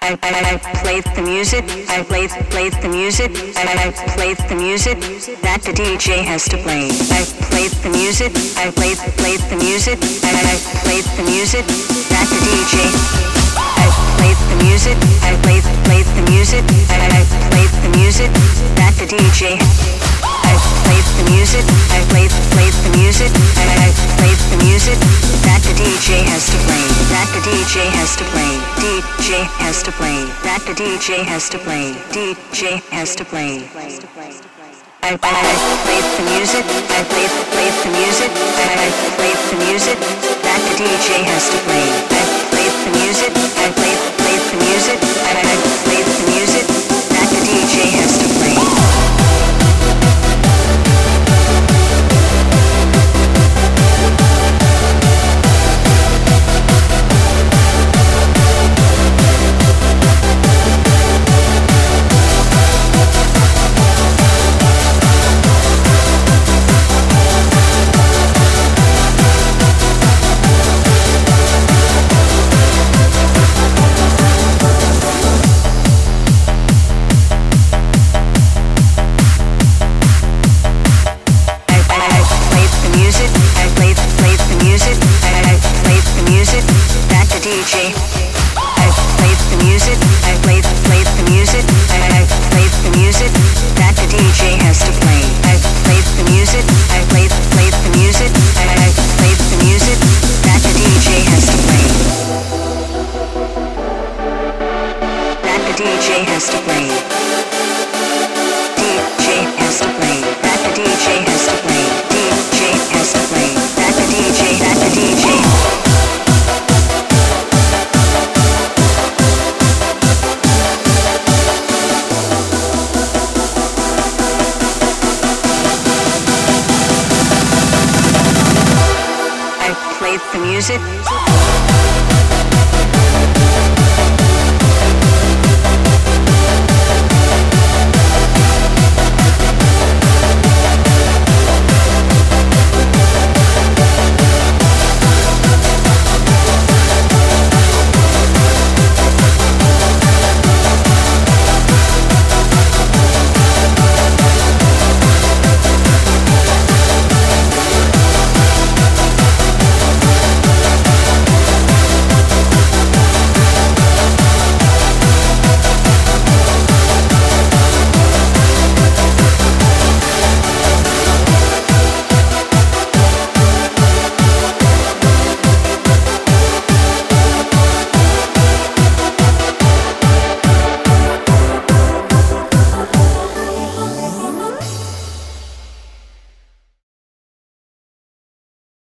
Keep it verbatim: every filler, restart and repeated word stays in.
I, I, I played the music, I played, played the music, I, I played the music that the D J has to play. I played the music, I played, played the music, I, I played the music that the D J. I played the music, I played, played the music, I, I played the music that the D J. I played the music, I played, played the music, I, I played the music that the D J has to play, that the D J has to play, D J has to play, that the D J has to play, D J has to play. I, I, I played the music, I played, played the music, I, I played the music that the D J has to play. I played the music, I played, played the music, I, I played the music that the D J has to play. The music